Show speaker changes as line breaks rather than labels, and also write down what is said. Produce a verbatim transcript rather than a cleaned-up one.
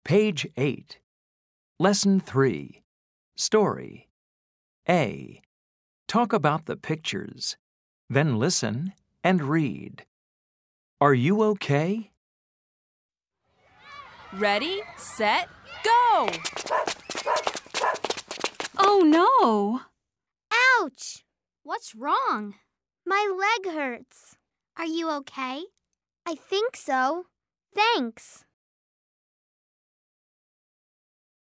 Page eight. Lesson three. Story. A. Talk about the pictures. Then listen and read. Are you okay?
Ready, set, go!
Oh no!
Ouch! What's wrong? My leg hurts. Are you okay? I think so. Thanks.